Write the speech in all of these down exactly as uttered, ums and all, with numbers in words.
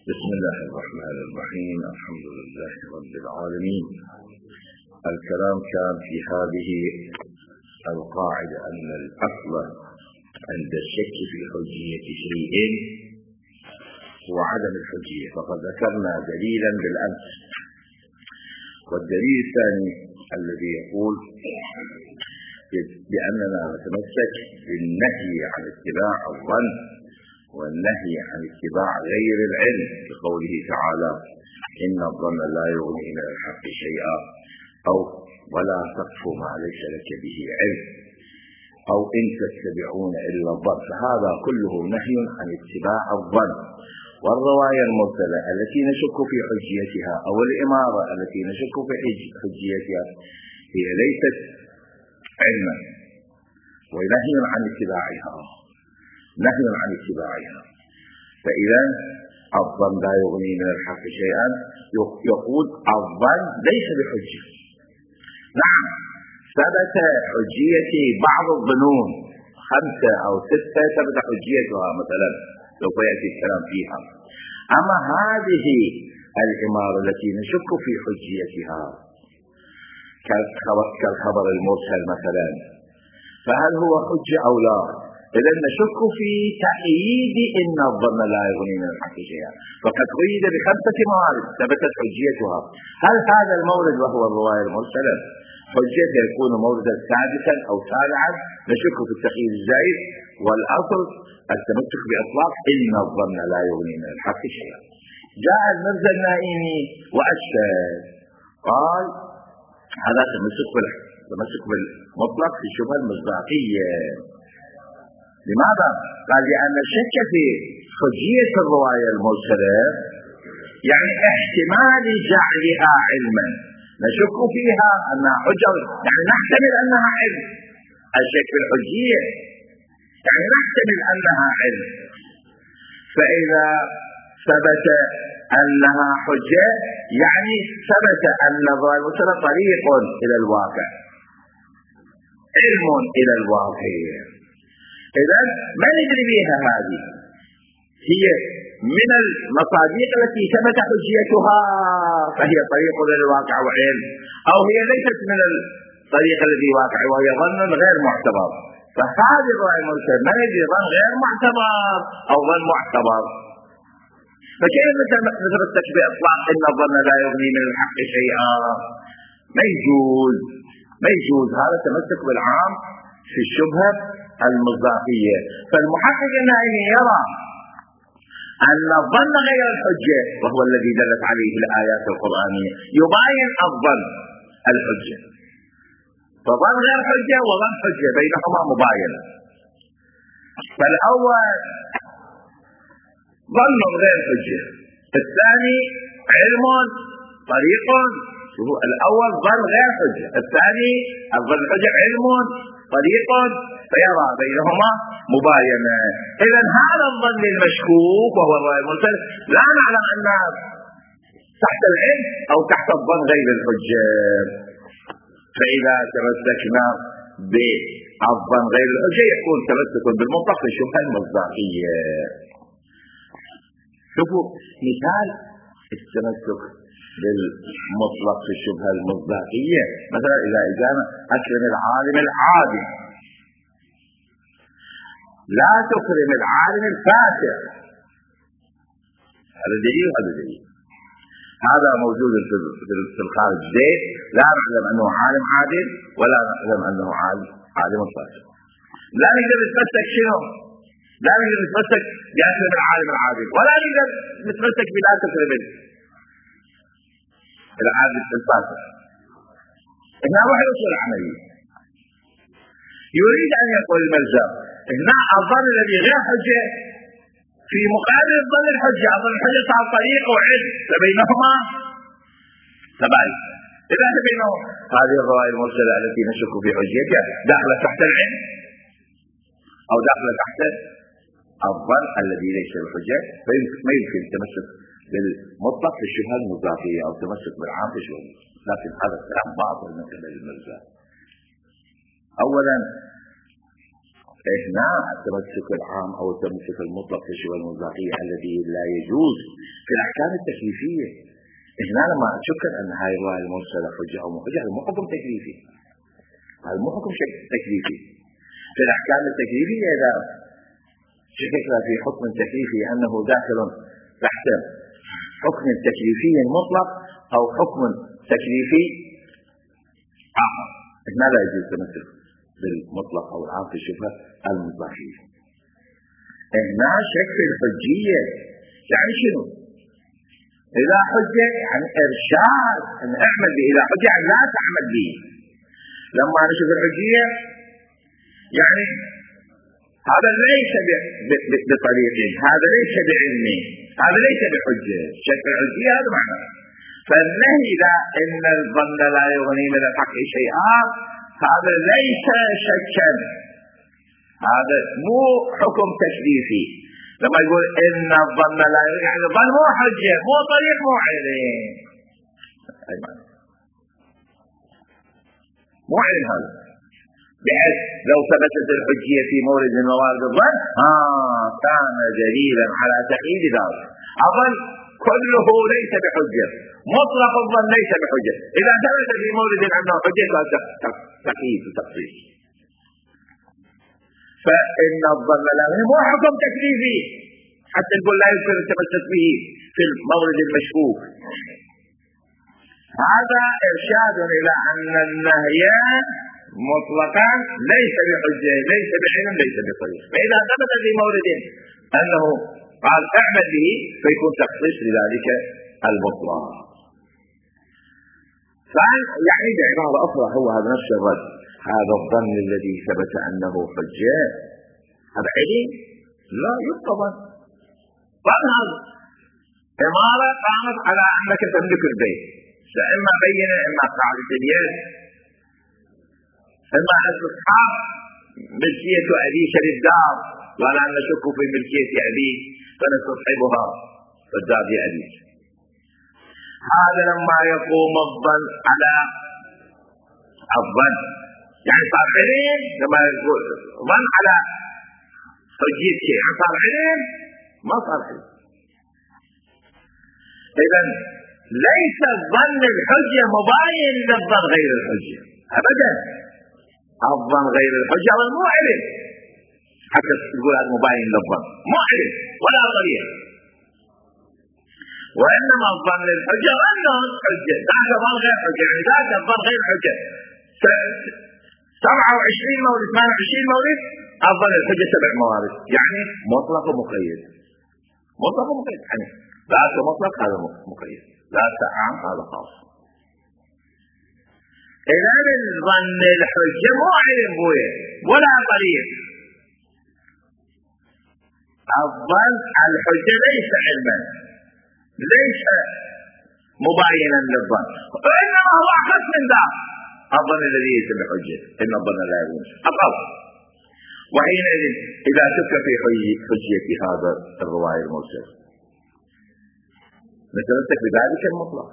بسم الله الرحمن الرحيم. الحمد لله رب العالمين. الكلام كان في هذه القاعدة أن الأصل عند الشك في حجية شيء هو عدم الحجية، فقد ذكرنا دليلا بالأمس. والدليل الثاني الذي يقول بأننا نتمسك بالنهي عن اتباع الظن والنهي عن اتباع غير العلم، بقوله تعالى: إن الظن لا يغني من الحق شيئا، أو ولا تقف ما ليس لك به علم، أو إن تتبعون إلا الظن. فهذا كله نهي عن اتباع الظن. والرواية المرسلة التي نشك في حجيتها أو الإمارة التي نشك في حجيتها هي ليست علما، ونهي عن اتباعها نهي عن اتباعها. فإذا الظن لا يغني من الحق شيئا، يقول الظن ليس بحجة. نعم، ثبت حجية بعض الظنون خمسة أو ستة ثبت حجيتها مثلا لو يأتي الكلام فيها. أما هذه الإمارة التي نشك في حجيتها كالخبر المرسل مثلا، فهل هو حجة أو لا؟ إذا نشك في تأييد إن الظن لا يغني من الحق شيئا، فقد قيد بخمسة موارد ثبتت حجيتها. هل هذا المورد وهو الرواية المرسلة حجة يكون موردا ثابتا أو تابعا؟ نشك في التقييد الزائد، والأصل التمسك بإطلاق إن الظن لا يغني من الحق شيئا. جاء المرزا النائمي وأشهد قال هذا تمسك بالتمسك بالمطلق في الشبهة المصداقية. لماذا؟ قال لأن الشك في حجية الرواية المرسلة يعني احتمال جعلها علما، نشك فيها أنها حجة، يعني نحتمل أنها علم. الشك في الحجية يعني نحتمل أنها علم. فإذا ثبت أنها حجة يعني ثبت أن الرواية المرسلة طريق إلى الواقع، علم إلى الواقع. إذا ما ندري بها هذه هي من المصادق التي ثبت حجيتها فهي طريق إلى الواقع وعلم، أو هي ليست من الطريق الذي واقع وهي ظن غير معتبر. فهذه الرواية المرسلة ما ندري ظن غير معتبر أو ظن معتبر. فكيف نتمسك بإطلاق إن الظن لا يغني من الحق شيئا؟ ما يجوز ما يجوز هذا تمسك بالعام في الشبهة المصداقية. فالمحقق النائمي يرى أن الظن غير الحجة، وهو الذي دلت عليه الآيات القرآنية، يباين الظن الحجة. فظن غير حجة وظن حجة بينهما مباينة. فالأول ظن غير حجة، الثاني علم طريق. الأول ظن غير حجة، الثاني الظن حجة علم طريق، فيرى بينهما مباينة. إذا هذا الظن المشكوك وهو الرواية المرسلة لا نعلم أنها تحت العلم أو تحت الظن غير الحجة. فإذا تمسكنا بالظن غير الحجة يكون تمسك بالمطلق في الشبهة المصداقية. شوفوا مثال التمسك بالمطلق في الشبهة المصداقية. مثلا إذا إجانا أكرم العالم العادل، لا تكرم العالم الفاسق، هذا دليل هذا دليل. هذا موجود في الخارج زيد لا نعلم أنه عالم عادل ولا نعلم أنه عالم فاسق. لا نقدر نتمسك شنو؟ لا نقدر نتمسك بأكرم العالم العادل، ولا نقدر نتمسك بلا تكرم العادل الفاسق. هنا روح يوصل عملية. يريد أن يقول الملزم هنا الظن الذي غير حجة في مقابل الظن الحجة. الظن الحجة صار طريق وعلم، فبينهما تباين. إذا بينه هذه الرواية المرسلة التي نشك في حجيتها داخلة تحت العلم أو داخلة تحت الظن الذي ليس بالحجة، فما يمكن التمسك بالمطلق في الشبهة المصداقية أو التمسك بالعام في الشبهة. لكن هذا الكلام باطل من قبل الملزم. أولا هنا التمسك العام أو التمسك المطلق في الشبهة المصداقية الذي لا يجوز في الأحكام التكليفية. هنا لما أشكر أن هاي الرواية المرسلة حجة أو مو حجة، هذا مو حكم تكليفي، هذا مو حكم تكليفي. في الأحكام التكليفية إذا شككنا في حكم تكليفي أنه داخل تحت حكم تكليفي مطلق أو حكم تكليفي آخر، هنا لا يجوز التمسك بالمطلق أو العام في الشبهة المطلقية. هنا شك في الحجية، يعني شنو؟ إذا حجة يعني إرشاد أن أعمل به، إذا حجة يعني لا تعمل به. لما نشوف الحجية يعني هذا ليس بطريقه، هذا ليس بعلمه، هذا ليس بحجة. شك في الحجية هذا معنى. فالنهي لا إن الظن لا يغني من الحق شيئا هذا ليس شكا، هذا مو حكم تكليفي. لما يقول إن الظن لا يغني يعني الظن مو حجة، مو طريق، مو علم، مو علم هذا. بحيث لو ثبتت الحجية في مورد من موارد الظن آه كان دليلا على تقييد ذلك. الظن كله ليس بحجة، مطلق الظن ليس بحجة. إذا ثبت في مورد أنه حجة كان تقييد وتقصير. فإن الظن لا مو حكم تكليفي حتى نقول لا يمكن التمسك به في المورد المشكوك. هذا إرشاد إلى أن النهي مطلقا ليس بحجة، ليس بعلم، ليس بطريق. فإذا ثبت في مورد أنه قال اعمل به فيكون تخصيص لذلك المطلق. يعني بعبارة أخرى هو هذا نفس الرد، هذا الظن الذي ثبت أنه حجة هذا علم لا يطبق. ظن هذا إمارة قامت على أنك تملك البيت، إما بينة إما قاعدة اليد إما استصحاب ملكية أبيك للدار ولا نشك في ملكية أبيك فنستصحبها فالدار لأبيك. هذا لما يقوم الظن على الظن يعني صار علم، لما يقول ظن على حجية شيء يعني صار علم ما صار علم. إذن ليس الظن الحجة مباين للظن غير الحجة أبدا. الظن غير الحجة هو مو علم، حتى تقول هذا مباين للظن مو علم ولا طريق. وإنما الظن الحجة وأنه حجة ذاك الظن غير حجة، يعني ذاك الظن غير حجة. سبعة وعشرين مورد ثمانية وعشرين مورد الظن الحجة سبع موارد، يعني مطلق ومقيد. مطلق ومقيد يعني ذاك مطلق هذا مقيد، ذاك عام هذا خاص. إذا الظن الحجة مو علم بويه ولا طريق. الظن الحجة ليس علما، ليس مباينا للظن، وإنما هو أخف من ذاك الظن الذي ليس بحجة. إن الظن لا يكون أقل. وحينئذ إذا شك في حجية هذا الرواية المرسل نتمسك بذلك المطلق،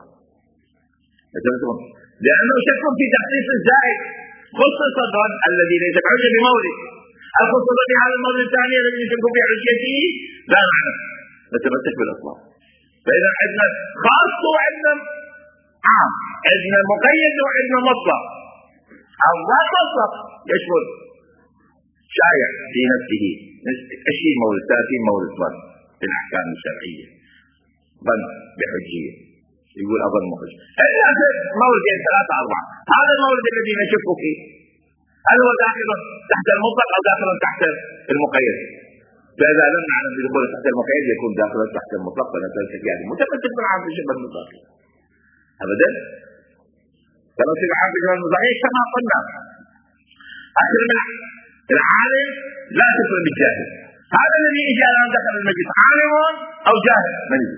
لأنه شك في تخصيص الزائد. خصص الظن الذي ليس بحجة بمورد، الخصوص في هذا المورد الثاني الذي يشك في حجته لا معنى، نتمسك بالإطلاق. فإذا عندنا خاص وعندنا عام، عندنا مقيد وعندنا مطلق. الظن مطلق يشمل شائع في نفسه عشرين مورد ثلاثين مورد ظن في الأحكام الشرعية، ظن بحجية يقول أظن محجة. إلا في موردين ثلاثة أربعة، هذا المورد الذي نشك فيه هل هو داخل تحت المطلق أو داخل تحت المقيد؟ فإذا لم نعلم بدخول تحت المقيد يكون داخل تحت المطلق فنتمسك يعني متمسك بالعام في شبه المطلق أبدا. تمسك بالعام في شبه المطلق كما قلنا أكثر من العالم لا تكون بالجاهل. هذا الذي يجي الآن دخل المجلس عالم أو جاهل من يجي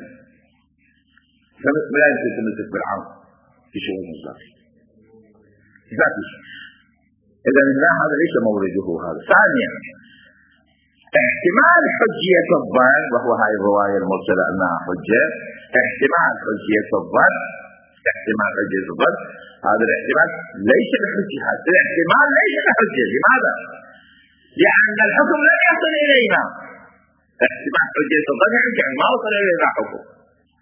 فلا يمكن تمسك بالعام في شبه المطلق ذاتي. إذا لا هذا ليس مورده هذا. ثانيا احتمال حجية الظن، وهو هاي الرواية المرسلة أنها حجة، احتمال حجية الظن، احتمال حجية الظن هذا الاحتمال ليس بحجة، هذا الاحتمال ليس بحجة. لماذا؟ لأن الحكم لم يصل إلينا. احتمال حجية الظن يعني ما وصل إلينا حكم،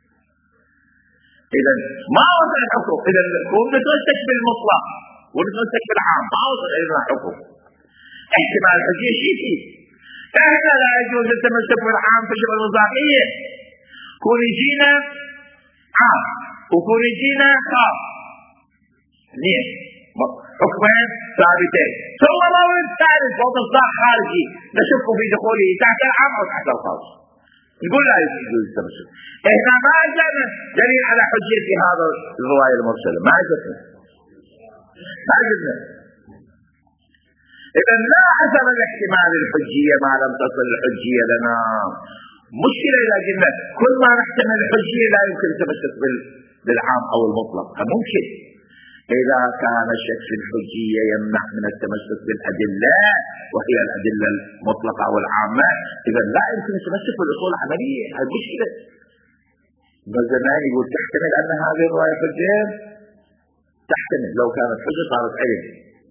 إذا ما وصل الحكم، إذا نكون نتمسك بالمطلق ونتمسك بالعام، ما وصل إلى الحكم. احتمال الحجية شيء فيه. احنا لا يجوز التمسك بالعام في الشبهة المصداقية. كون يجينا عام وكون يجينا خاص، اثنين حكمين ثابتين، ثم مورد ثالث ومصداق خارجي نشك في دخوله تحت العام أو تحت الخاص، نقول لا يجوز التمسك. احنا ما عندنا دليل على حجية هذا الرواية المرسلة، ما عندنا ما عندنا إذا لا حسب الاحتمال الحجية ما لم تصل الحجية لنا. مشكلة إذا قلنا كل ما نحتمل الحجية لا يمكن التمسك بالعام أو المطلق، ممكن. إذا كان الشك في الحجية يمنع من التمسك بالأدلة وهي الأدلة المطلقة أو العامة، إذا لا يمكن التمسك بالأصول العملية. هذه مشكلة. الزمان يقول تحتمل أن هذه الرواية حجة، تحتمل. لو كانت حجة صارت علم،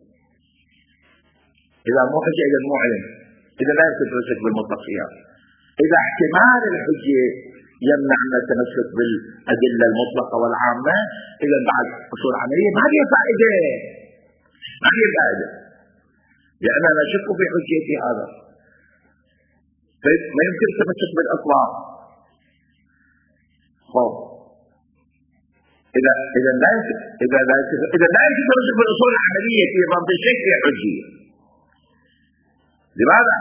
إذا مو حجة إذا مو علم، إذا لا يمكن التمسك بالمطلق فيها. إذا احتمال الحجة يمنع من التمسك بالأدلة المطلقة والعامة، إذا بعد أصول عملية ما هي فائدة، ما هي فائدة، لأننا نشك في حجية هذا، ما يمكن التمسك بالأطلاق. خوف إذا إذا لا يمكن إذا لا يمكن إذا لا يمكن التمسك بالأصول العملية في ضد الشك في حجية. لماذا؟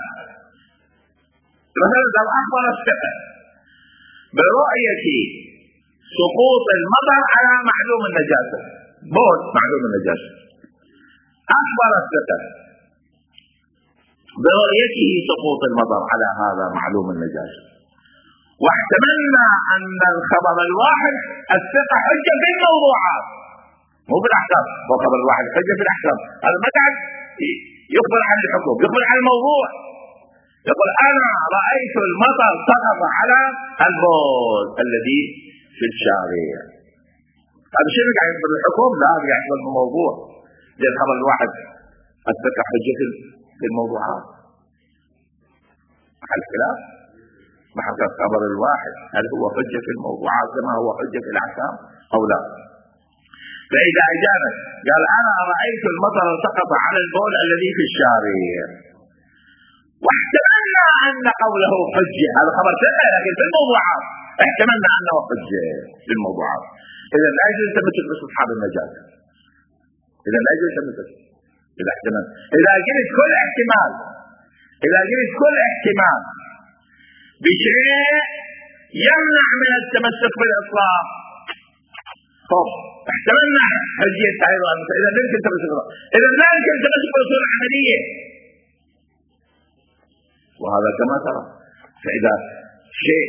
مثلا لو أخبر الثقة برؤية سقوط المطر على معلوم النجاسة، بول معلوم النجاسة، أخبر الثقة برؤيته سقوط المطر على هذا معلوم النجاسة، واحتملنا أن الخبر الواحد الثقة حجة في الموضوعات مو بالأحكام. هو خبر الواحد حجة في الأحكام، هذا ما تعد يخبر عن الحكم، يخبر عن الموضوع. يقول أنا رأيت المطر سقط على البول الذي في الشارع، هذا شيء قاعد يخبر الحكم؟ لا، قاعد يخبر الموضوع. لأن خبر الواحد الثقة حجة في الموضوعات، محل خلاف، محل خبر الواحد هل هو حجة في الموضوعات كما هو حجة في الأحكام أو لا. فإذا أجاب قال أنا رأيت المطر سقط على البول الذي في الشارع، واحتملنا أن قوله حجة، هذا خبر ثقة لكن في الموضوعات احتملنا أنه حجة في الموضوعات. إذا لا يجوز التمسك بأصحاب النجاسة، إذا لا يجوز التمسك إذا احتمل. إذا قلت كل احتمال إذا قلت كل احتمال بشيء يمنع من التمسك بالإطلاق، طب احتملنا حجية أيضا، إذا لا يمكن التمسك إذا لا يمكن التمسك بالأصول العملية، وهذا كما ترى. فإذا شيء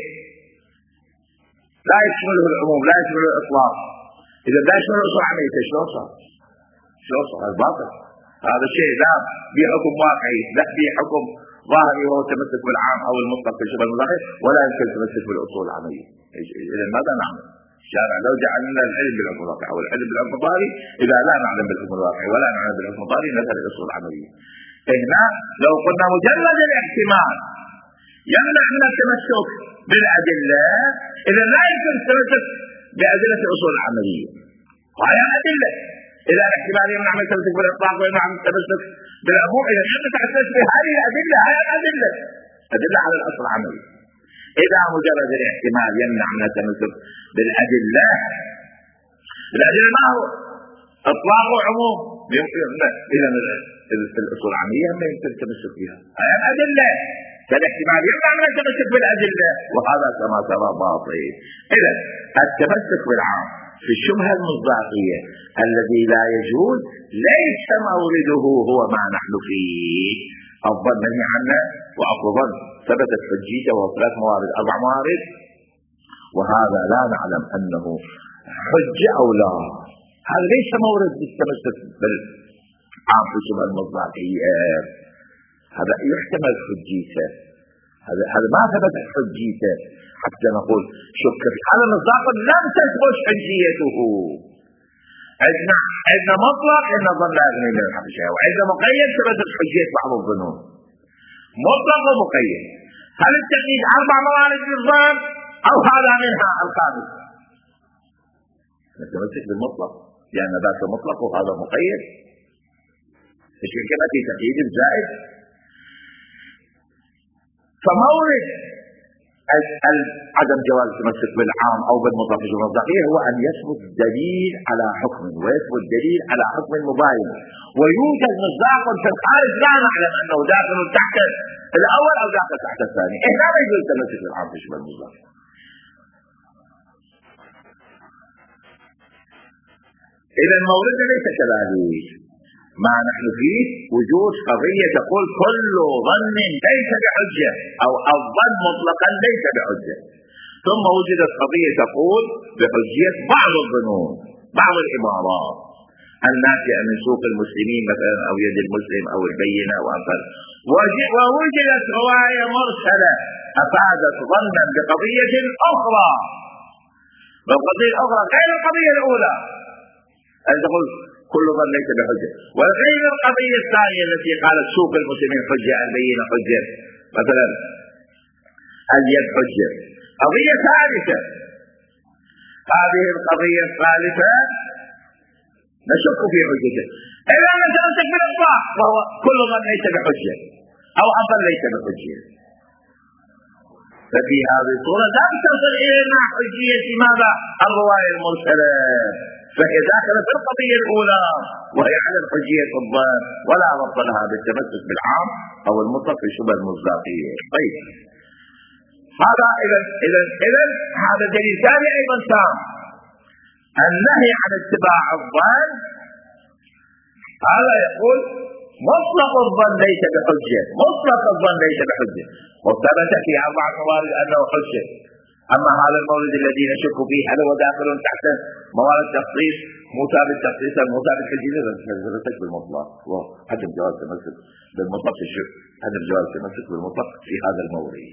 لا يشمله العموم لا يشمله الإطلاق، إذا لا يشمله الأصول العملية شلون صار؟ شلون صار؟ هذا باطل. هذا الشيء لا بحكم واقعي، لا بحكم ظاهري وهو التمسك بالعام أو المطلق في الشبه المظاهر، ولا يمكن التمسك بالأصول العملية. إذا ماذا نعمل؟ الشارع لو جعلنا العلم بالحكم الواقعي أو العلم بالحكم الظاهري، إذا لا نعلم بالحكم الواقعي ولا نعلم بالحكم الظاهري نذهب إلى الأصول العملية. هنا لو قلنا مجرد الاحتمال يمنع من التمسك بالأدلة، إذا لا يمكن التمسك بأدلة الأصول العملية، وهي أدلة. إذا الاحتمال يمنع من التمسك بالإطلاق ويمنع من التمسك بالعموم، إذا يمنع التمسك بهذه الأدلة، هذه الأدلة أدلة على الأصل العملي. إذا مجرد الاحتمال يمنع من التمسك بالأدلة، الأدلة ما هو إطلاق وعموم، إذا الأصول العملية ما يمكن التمسك بها، هذه الأدلة. فالاحتمال يمنع من التمسك بالأدلة، وهذا كما ترى باطل. إذا التمسك بالعام في الشبهة المصداقية الذي لا يجوز ليس مورده هو ما نحن فيه. الظن منهي عنه وأفضل ثبتت حجيته وثلاث موارد أربع موارد، وهذا لا نعلم أنه حجة أو لا. هذا ليس مورد التمسك بالعام في الشبهة المصداقية، هذا يحتمل حجيته، هذا هذا ما ثبت حجيته حتى نقول شك في هذا مصداق لم تثبت حجيته. عندنا عندنا مطلق ان الظن لا يغني من الحق شيئا، وعندنا مقيد ثبتت حجية بعض الظنون. مطلق ومقيد، هل التقييد اربع موارد للظن او هذا منها الخامس؟ نتمسك بالمطلق لأن يعني ذاك مطلق وهذا مقيد، ايش كما في تقييد الزائد. فمورد عدم جواز التمسك بالعام او بالمطلق في المصداقيه هو ان يثبت دليل على حكم ويثبت دليل على حكم مباين، ويوجد مصداق في الخارج لا نعلم انه داخل تحت الاول او داخل تحت الثاني، هنا لا يجوز التمسك بالعام في شبه المصداق. اذا المورد ليس كذلك. ما نحن فيه وجود قضية تقول كل ظن ليس بحجة او الظن مطلقا ليس بحجة، ثم وجدت قضية تقول بحجية بعض الظنون بعض العبارات الناتجة من سوق المسلمين مثلا او يد المسلم او البينة وأمثال، ووجدت رواية مرسلة افادت ظنا بقضية اخرى، بالقضية الاخرى غير القضية الاولى ان تقول كل ظن ليس بحجة، وغير القضية الثانية التي قالت سوق المسلمين حجة البينة حجة مثلا اليد حجة. قضية ثالثة، هذه القضية الثالثة نشك في حجته، إذا نتمسك بالإطلاق وهو كل ظن ليس بحجة أو أظن ليس بحجة، ففي هذه الصورة لا تصل إلينا حجية ماذا؟ الرواية المرسلة، فهي داخلة في القضية الأولى وهي على الحجية الظن ولا ربط لها بالتمسك بالعام أو المطلق في شبه المصداقية. طيب هذا إذا إذا إذا هذا دليل ثاني أيضا تام، النهي عن اتباع الظن هذا يقول مطلق الظن ليس بحجة، مطلق الظن ليس بحجة، وثبت في أربع موارد أنه حجة. أما هذا المورد الذي نشك فيه هل هو داخل تحت موارد تخصيص موسى بالتخصيص الموسى بالتجديد التمسك بالمطلق وعدم جواز التمسك بالمطلق في الشك، عدم جواز التمسك بالمطلق في هذا المورد.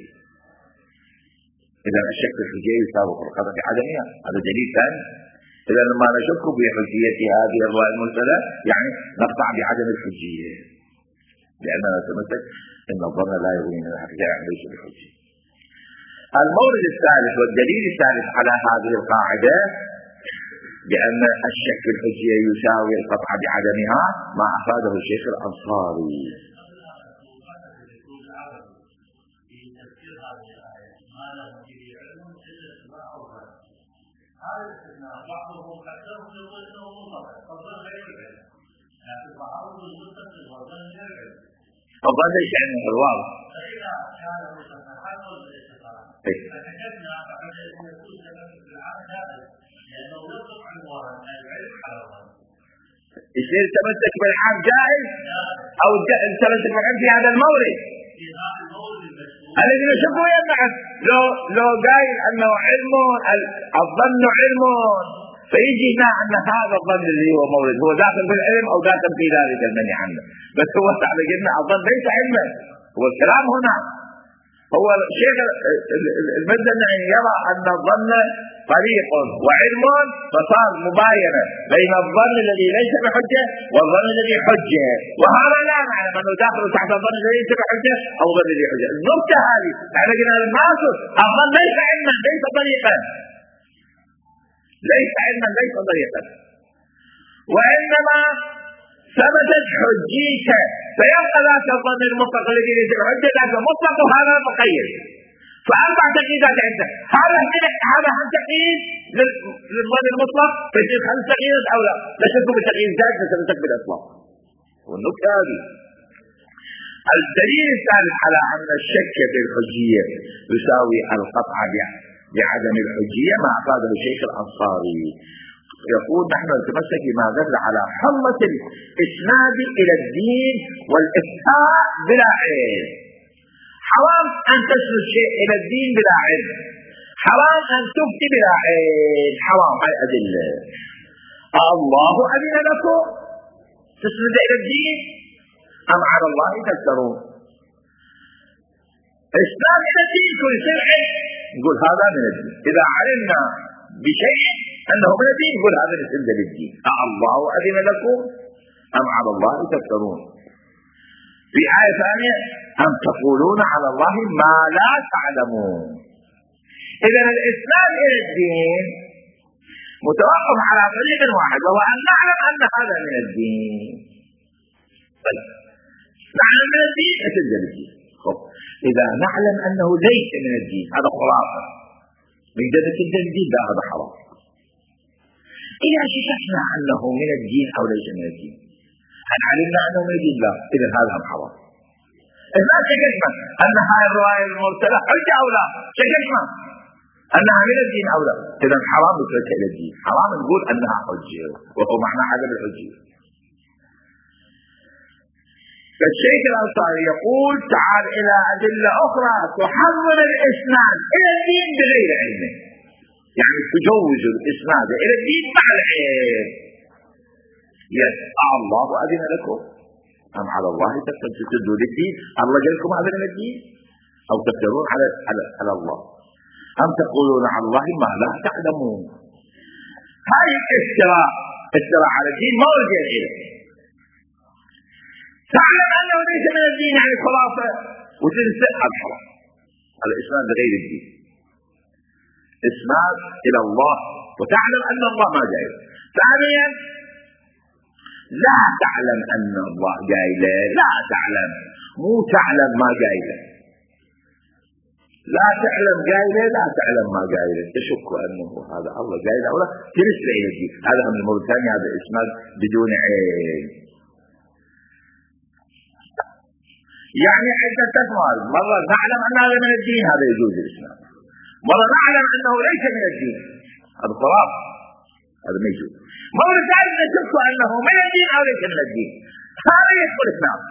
إذا الشك في الحجية يساوي فرقة في عدمها، هذا دليل ثاني. إذا لما نشك بحجية هذه الرواية المرسلة يعني نقطع بعدم الحجية، لأننا نتمسك إن الظن لا يغني من الحقيقة يعني ليس بحجية. المورد الثالث والدليل الثالث على هذه القاعدة بأن الشك في الحجية يساوي القطع بعدمها ما أفاده الشيخ الأنصاري. الظن ليس عنه الواضح. فكتبنا فقد يكون تمسك بالعام جائز لأنه يطلق عنوان العلم على الظن. يصير تمسك بالعام جائز أو تمسك بالعلم في هذا المورد. في هذا المورد الذي نشوفه يمنع لو لو قايل أنه علم الظن علم فيجي هنا أن هذا الظن اللي هو مورد هو داخل في العلم أو داخل في ذلك المنهي عنه، بس هو تعالى قلنا الظن ليس علما، هو الكلام هنا هو الشيخ المدني يرى أن الظن طريق وعلم، فصار مباينة بين الظن الذي ليس بحجة والظن الذي حجة، وهذا لا نعلم أنه داخل تحت الظن الذي ليس بحجة أو الظن الذي حجة. النقطة هذه احنا قلنا للناصر الظن ليس علما ليس طريقا، ليس علما ليس طريقا، وإنما ثبتت حجيته فيبقى ذاك الظن المطلق الذي ليس بحجة ذاك مطلق وهذا مقيد. فأربع تقييدات عنده، هذا هذا هم تقييد للظن المطلق فيصير خمس تقييدات أو لا، نشكوا بالتقييد ذاك فثبتت بالإطلاق. والنقطة هذه الدليل الثالث على أن الشك في الحجية يساوي القطع بعدم الحجية ما أفاده الشيخ الأنصاري. يقول نحن نتمسك بما دل على حمة الإسناد إلى الدين والإفتاء بلا علم. حرام أن تسند شيء إلى الدين بلا علم، حرام أن تفتي بلا علم، حرام. هاي أدلة. الله أذن لكم تسند إلى الدين أم على الله تفترون؟ إسناد إلى الدين كل شيء نقول هذا من الدين، إذا علمنا بشيء أنه من الدين يقول هذا الاسم للدين. الله أذن لكم أم على الله تفترون؟ في آية ثانية أم تقولون على الله ما لا تعلمون. إذن الإسلام إلى الدين متوقف على طريق واحد، وهو أن نعلم أن هذا من الدين. طيب نعلم من الدين أتنزل الدين. إذا نعلم أنه ليس من الدين هذا خلاصة من جدة الدين، لا هذا حرام. إذا شككنا أنه من الدين أو ليس من الدين، هل علمنا أنه من الدين؟ لا، إذا هذا هم حرام. إذا شككنا أن هذه الرواية المرسلة حجة أو لا، شككنا أنها من الدين أو لا، إذا حرام نتركها إلى الدين، حرام نقول أنها حجة، وهو معنى عدم الحجة. فالشيخ الأنصاري يقول تعال إلى أدلة أخرى تحرر الإسناد إلى الدين بغير علمه، يعني تجوز الإسناد إلى الدين مع العلم. يسأل الله أذن لكم أم على الله تفتدوا للدين؟ الله قال لكم هذا من الدين؟ أو تفترون على, على, على الله؟ أم تقولون على الله ما لا تعلمون؟ هاي الافتراء، افتراء على الدين ما ورجع إليه. تعلم أنه ليس من الدين يعني خلاصة وتنسى الحرام. هذا إسناد غير الدين، إسناد إلى الله، وتعلم أن الله ما جاي. ثانيا لا تعلم أن الله جاي له، لا تعلم، مو تعلم ما جاي له، لا تعلم جاي له، لا تعلم ما جاي له، تشك أنه هذا الله جاي له ولا تنسى إلى الدين. هذا من المرة الثانية، هذا إسناد بدون علم. يعني عدة أسماء، مرة نعلم أن هذا من الدين هذا يجوز الإسلام، مرة نعلم أنه ليس من الدين هذا خلاص هذا ما يجوز، مرة ثالثة نشك أنه من الدين أو ليس من الدين هذا يدخل الإسلام.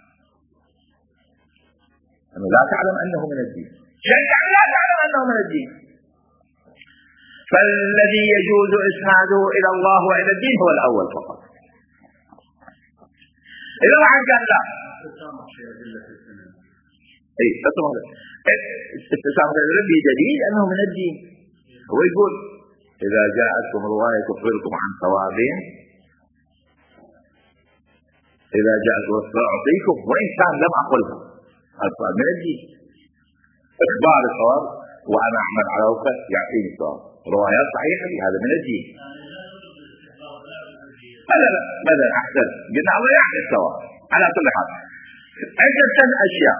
أنه لا تعلم أنه من الدين، شيء يعني لا تعلم أنه من الدين. فالذي يجوز إسناده إلى الله وإلى الدين هو الأول فقط. إذا واحد قال لا اي تسمع استسامة الرب بدليل انه من الدين. هو يقول اذا جاءتكم رواية تخبركم عن ثواب، اذا جاءتكم اعطيكم، وان كان لم اقلها، هذا من الدين. اخبار الثواب وانا اعمل على وفق يعطيني ثواب، روايات صحيحة هذا من الدين. لا لا ماذا احسن قلنا الله يعطي الثواب. على كل حال عدة أشياء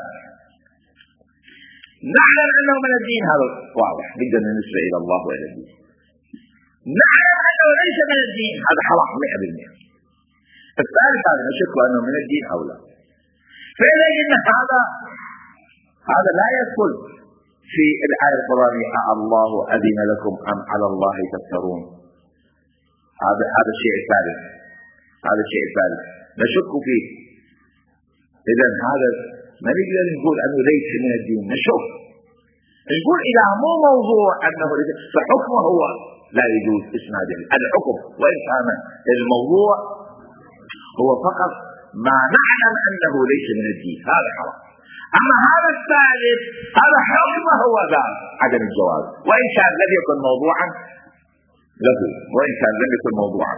نعلم أنه من الدين، هذا واضح جدا بالنسبة إلى الله وإلى الدين. نعلم أنه ليس من الدين، هذا حرام مئة بالمئة. الثالث هذا نشك أنه من الدين أو لا. فإذا قلنا هذا هذا لا يدخل في الآية القرآنية الله أذن لكم أم على الله تفترون. هذا هذا الشيء الثالث، هذا الشيء الثالث نشك فيه. إذا هذا ما نقدر نقول أنه ليس من الدين، نشوف نقول إذا مو موضوع أنه فحكمه هو لا يجوز إسناده الحكم، وإن كان الموضوع هو فقط ما نعلم أنه ليس من الدين، هذا حرام. أما هذا الثالث هذا حكمه هو ذا عدم الجواز، وإن كان لم يكن موضوعا له، وإن كان لم يكن موضوعا.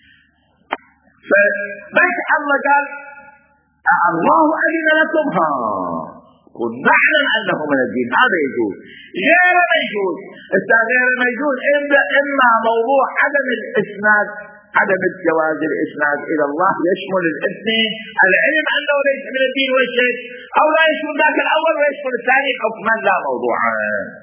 فما الله قال الله أذن لكم، ها قل نعلم أنه من الدين، هذا يجوز. غير ما يجوز، غير ما يجوز إما موضوع عدم الإسناد، عدم الجواز الإسناد إلى الله يشمل الاثنين، العلم أنه ليس من الدين والشيء، أو لا يشمل ذاك الأول ويشمل الثاني حكما لا موضوعا.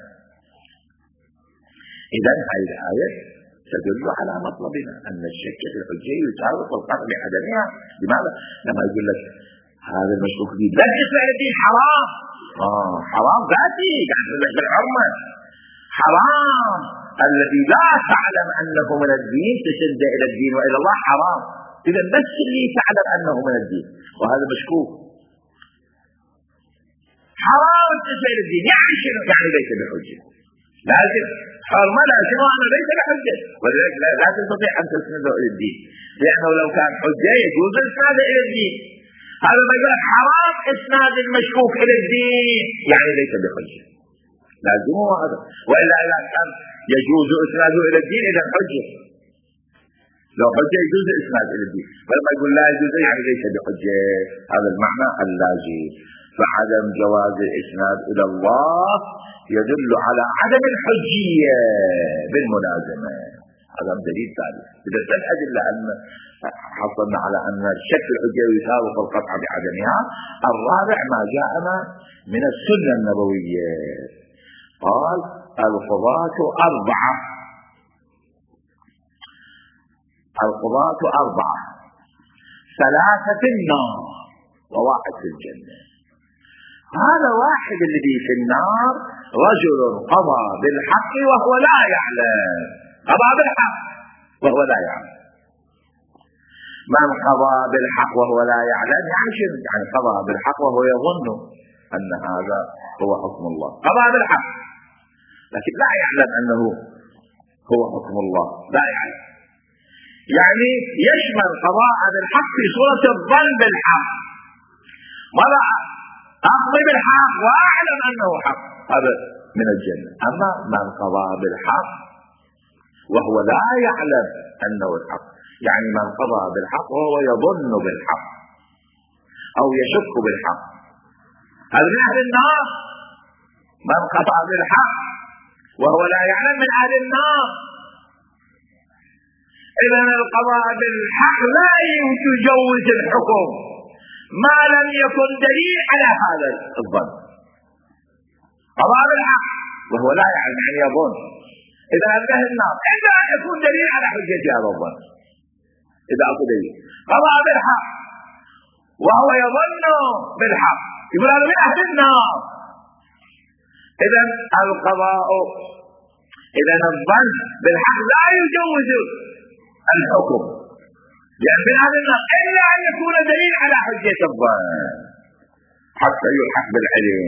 إذن هذه الآية تدل على مطلبنا أن الشك في الحجة يتعرض القطع بعدمها. لماذا؟ لما يقول لك هذا المشكوك به لا يسمع الدين حرام، آه حرام ذاتي يعني بالحرمة حرام، الذي لا تعلم أنه من الدين تشد إلى الدين وإلى الله حرام. إذا بس اللي تعلم أنه من الدين وهذا مشكوك حرام تشد إلى الدين، يعني شنو؟ يعني ليس بحجة، لازم حرمة لازم وأنا ليس بحجة، ولذلك لا, لا تستطيع أن تسنده إلى الدين، لأنه لو كان حجة يجوز إسناده إلى الدين. هذا ما يقول حرام إسناد المشكوك إلى الدين، يعني ليس بحجة، لازم هو هذا. وإلا إذا كان يجوز إسناده إلى الدين إذا حجة، لو حجة يجوز إسناد إلى الدين، ولما يقول لا يجوز يعني ليس بحجة، هذا المعنى اللازم. فعدم جواز الإسناد إلى الله يدل على عدم الحجية بالملازمة، هذا دليل ثالث. إذا ثلاث أدلة أن حصلنا على أن الشك في الحجة يساوي القطع بعدمها. الرابع ما جاءنا من السنة النبوية، قال القضاة أربعة، القضاة أربعة، ثلاثة في النار وواحد في الجنة. هذا واحد الذي في النار رجل قضى بالحق وهو لا يعلم، قضى بالحق وهو لا يعلم. من قضى بالحق وهو لا يعلم يعني شنو؟ يعني قضى بالحق وهو يظن أن هذا هو حكم الله، قضى بالحق لكن لا يعلم أنه هو حكم الله، لا يعلم. يعني يشمل قضاء بالحق في صورة الظن بالحق، ولا أقضي بالحق وأعلم أنه حق، هذا من الجنة. أما من قضى بالحق وهو لا يعلم أنه الحق، يعني من قضى بالحق وهو يظن بالحق أو يشك بالحق، هذا من أهل النار. من قضى بالحق وهو لا يعلم من أهل النار. إذن القضاء بالحق لا يجوز الحكم ما لم يكن دليل على هذا الظن. قضاء بالحق وهو لا يعلم يعني يظن، إذا أهل النار إلا أن يكون دليل على حجة هذا الظن. إذا أكو دليل قضاء بالحق وهو يظن بالحق يقول هذا من أهل النار. إذن القضاء إذن الظن بالحق لا يجوز الحكم لأن من أهل النار إلا أن يكون دليل على حجة الظن حتى يلحق بالعلم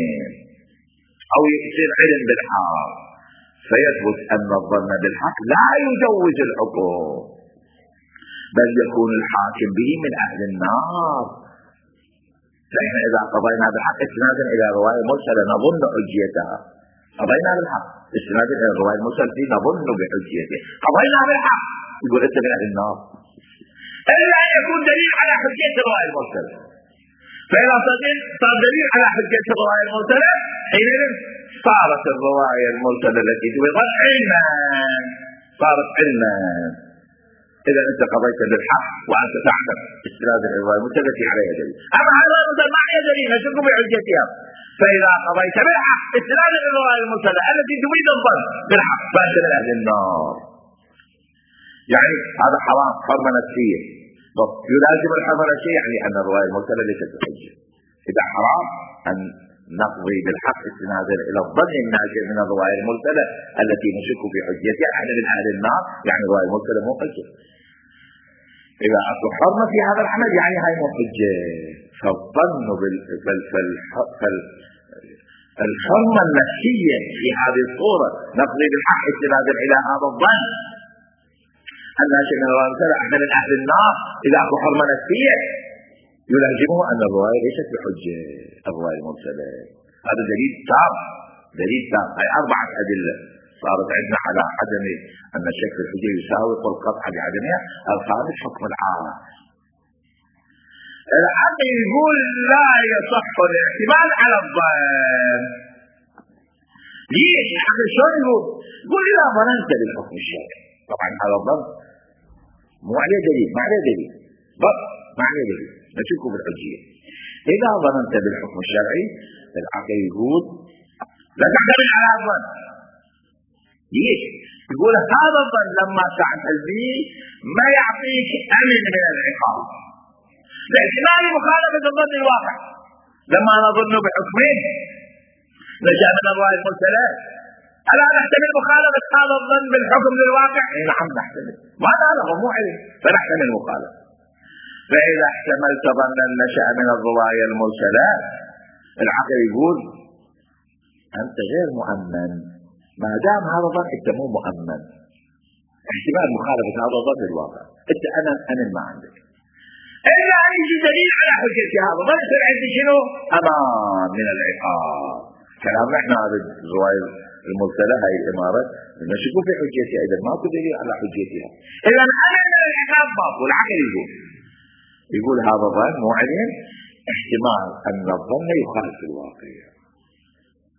أو يصير علم بالحق فيثبت أن الظن بالحق لا يجوز الحكم، بل يكون الحاكم به من أهل النار. لأن إذا قضينا بالحق استنادا إلى رواية مرسلة نظن حجيتها، قضينا بالحق استنادا إلى رواية مرسلة نظن بحجيته، قضينا بالحق يقول أنت من أهل النار إلا أن يكون دليل على حجية الرواية المرسلة. فإذا صار دليل على حجية الرواية المرسلة حينئذ صارت الرواية المرسلة التي تبغى علما، صارت علما. إذا أنت قضيت بالحق وأنت تعلم استناد الرواية المرسلة عليها دليل. أما هذا المرسل ما عليها دليل نشك بحجتها، فإذا قضيت بالحق استناد الرواية المرسلة التي تريد الظن بالحق فأنت من أهل النار. يعني هذا حرام حرمة نفسية، يلازم الحرمة النفسية يعني أن الرواية المرسلة ليست بحجة. إذا حرام أن نقضي بالحق استنادا إلى الظن الناشئ من الرواية المرسلة التي نشك في حجتها يعني من أهل النار، يعني الرواية المرسلة مو حجة. إذا أكو حرمة في هذا العمل يعني هاي مو حجة. فالظن بال... بال... بال... بال... الحرمة النفسية في هذه الصورة نقضي بالحق استنادا إلى هذا الظن الناشئ من الرواية المرسلة أحد من أهل النار. إذا أكو حرمة نفسية يلزمه أن الرواية ليست بحجة الرواية المرسلة. هذا دليل تام، دليل تام. هاي أربعة أدلة صارت عندنا على عدم أن الشك في الحجة يساوي القطع بعدمها. الخامس حكم العام. العام يقول لا يصح الاعتماد على الظن. ليش؟ يعني شلون يقول؟ يقول إذا ظننت بالحكم الشرعي، طبعا هذا الظن مو عليه دليل، ما عليه دليل، بس ما عليه دليل نشك بالحجية. إذا ظننت بالحكم الشرعي العقل يقول لا تعتمد على الظن. ليش؟ يقول هذا الظن لما تعمل به ما يعطيك أمن من العقاب لاحتمال مخالفة الظن الواقع. لما نظن بحكمه نجا من الرواية المرسلة ألا نحتمل مخالفة هذا الظن بالحكم للواقع؟ نعم نحتمل، ما نعرف مو عليه فنحتمل مخالفة. فإذا احتملت ظنا نشأ من الرواية المرسلة العقل يقول أنت غير مؤمن ما دام هذا الظن أنت مو مؤمن، احتمال مخالفة هذا الظن للواقع أنت أنا أنا ما عندك إلا أن يجي دليل على حجة هذا الظن يصير عندي شنو؟ أمان من العقاب. كلام احنا هذه الرواية المرسلة هاي الإمارة نشك في حجتها إذا ماكو دليل على حجتها إذا أنا من العقاب باطل. العقل يقول يقول هذا الظن مو عليه احتمال أن الظن يخالف الواقع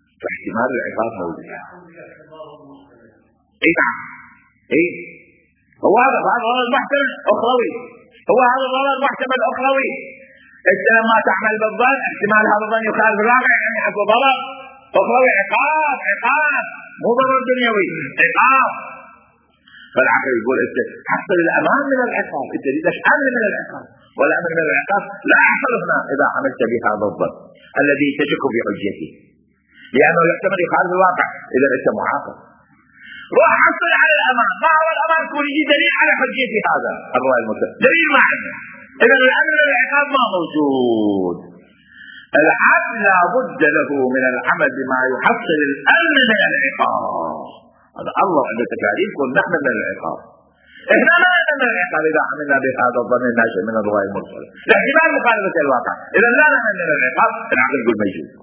فاحتمال العقاب موجود. اي نعم اي هو هذا هذا ضرر محتمل أخروي، هو هذا ضرر محتمل أخروي. أنت لما تعمل بالظن احتمال هذا الظن يخالف الواقع، يعني حصل ضرر أخروي، عقاب عقاب مو ضرر دنيوي، عقاب. فالعقل يقول أنت حصل الأمان من العقاب، أنت ليش أمن من العقاب، والأمن من العقاب لا يحصل هنا إذا عملت بهذا الظن الذي تشك في حجته، لأنه يحتمل يخالف الواقع. إذا أنت معاقب. روح حصل على الأمان. ما هو الأمان؟ تقول يجي دليل على حجية هذا الرأي المرتد، دليل ما عنده. إذا الأمن من العقاب ما موجود. العبد لا بد له من العمل بما يحصل الأمن من العقاب. هذا الله عنده تكاليف ونحن من العقاب. إحنا ما عندنا من العقاب إذا عملنا بهذا الظن الناشئ من الرأي المرسل لاحتمال مخالفة الواقع. إذا لا نعمل من العقاب. العقل يقول ما يجوز.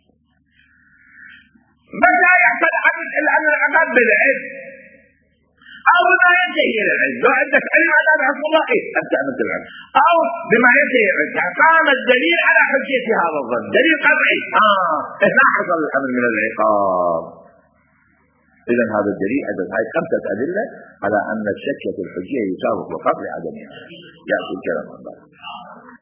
متى يحصل عدد الأمن العقاب؟ بالعلم أو بما ينتهي العلم. لو عندك علم على حكم الله إيه أنت أمنت العلم، أو بما ينتهي العلم قام الدليل على حجية هذا الظن، دليل قطعي آه هنا حصل الأمن من العقاب. إذا هذا الدليل عدد هاي خمسة أدلة على أن الشك في الحجية يساوي الوقف لعدمها. يأتي الكلام عن ذلك.